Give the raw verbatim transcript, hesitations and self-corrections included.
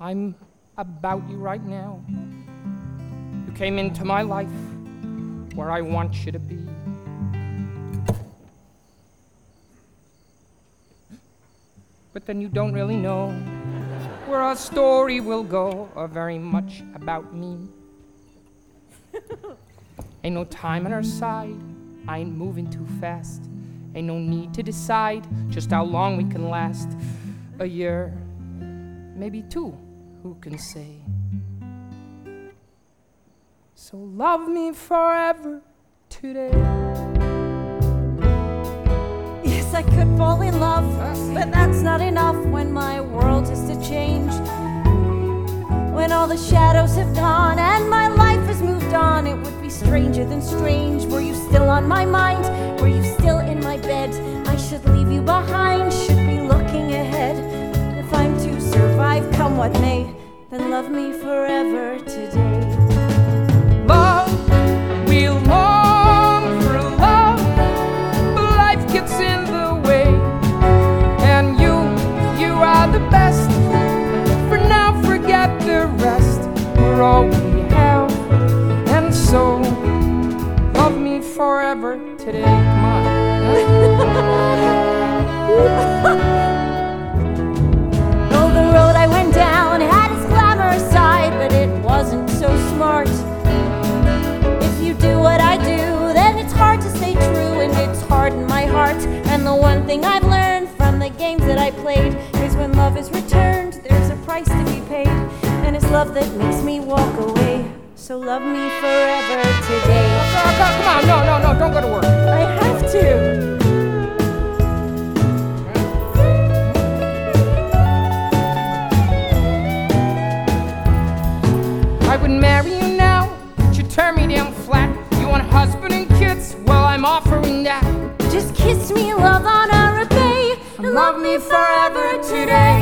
I'm about you right now. You came into my life where I want you to be. But then you don't really know where our story will go, or very much about me. Ain't no time on our side, I ain't moving too fast. Ain't no need to decide just how long we can last. A year, maybe two, who can say? So love me forever today. Yes, I could fall in love, but that's not enough when my world is to change. When all the shadows have gone and my life has moved on, it would be stranger than strange. Were you still on my mind? Were you still in my bed? I should leave you behind, should be looking ahead. If I'm to survive, come what may, then love me forever today. Love, we long for love, but life gets in the way. And you, you are the best. For now, forget the rest. We're all we have, and so love me forever today. Come on. Oh, the road I went down had its glamorous side, but it wasn't so smart. If you do what I do, then it's hard to stay true, and it's hard in my heart. And the one thing I've learned from the games that I played is when love is returned, there's a price to be paid, and it's love that makes me walk away. So love me forever today. Oh, come on, no, no, no, don't go to work. I have to. I would marry you now, but you turn me down flat. You want a husband and kids? Well, I'm offering that. Just kiss me, love, honor, obey, and love me forever today.